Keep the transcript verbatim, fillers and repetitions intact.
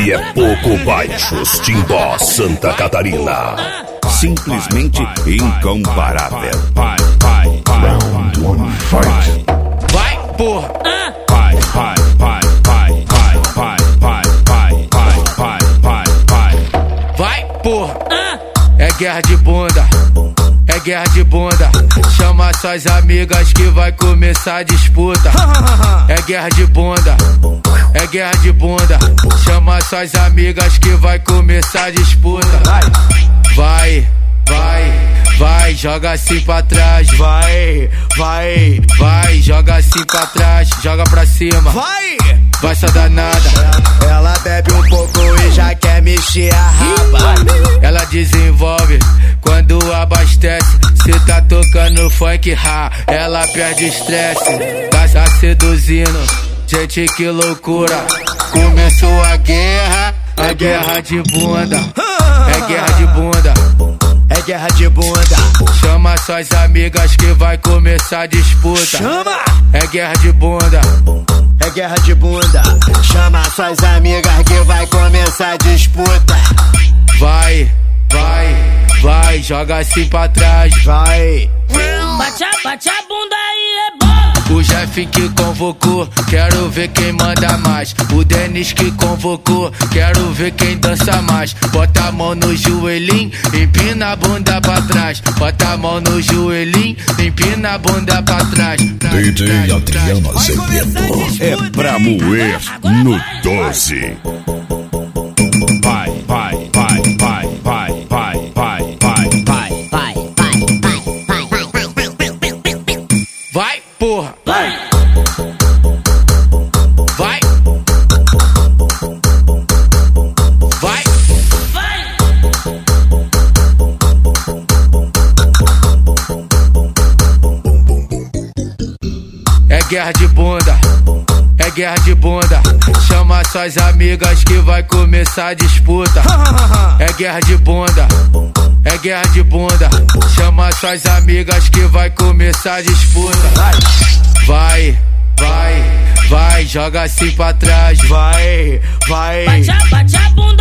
Aqui é Pouco Baixos, Timbó, Santa Catarina. Simplesmente incomparável. Round one, fight. Vai, porra! Vai, vai, vai, vai, vai, vai, vai, vai, vai, vai, vai, vai. Vai, porra! É guerra de bunda, é guerra de bunda. Chama suas amigas que vai começar a disputa. É guerra de bunda, é guerra de bunda. Chama suas amigas que vai começar a disputa. Vai, vai, vai, joga assim pra trás. Vai, vai, vai, joga assim pra trás. Joga pra cima, Vai! vai só danada. Ela bebe um pouco e já quer mexer a raba. Ela desenvolve quando abastece. Cê tá tocando funk, ha, ela perde estresse. Tá, tá seduzindo, gente, que loucura. Começou a guerra, é guerra de bunda. É guerra de bunda, É guerra de bunda. chama suas amigas que vai começar a disputa. Chama! É guerra de bunda, É guerra de bunda. Chama suas amigas que vai começar a disputa. vai, vai, vai, joga assim pra trás. Vai! Bate a, bate a bunda aí, é bola. O Jeff que convocou, quero ver quem manda mais. O Denis que convocou, quero ver quem dança mais. Bota a mão no joelhinho, empina a bunda pra trás. Bota a mão no joelhinho, empina a bunda pra trás. D J Adriano Azevedo. É pra moer no doze. Vai, vai, vai, vai, vai, vai, vai, vai, vai. Vai, vai, vai, vai, vai. Vai, porra! Vai! Vai! Vai! É guerra de bunda, é guerra de bunda. Chama suas amigas que vai começar a disputa. É guerra de bunda, é guerra de bunda. Chama suas amigas que vai começar a disputa. Vai, vai, vai, joga assim pra trás. Vai! Vai! Bate a, bate a bunda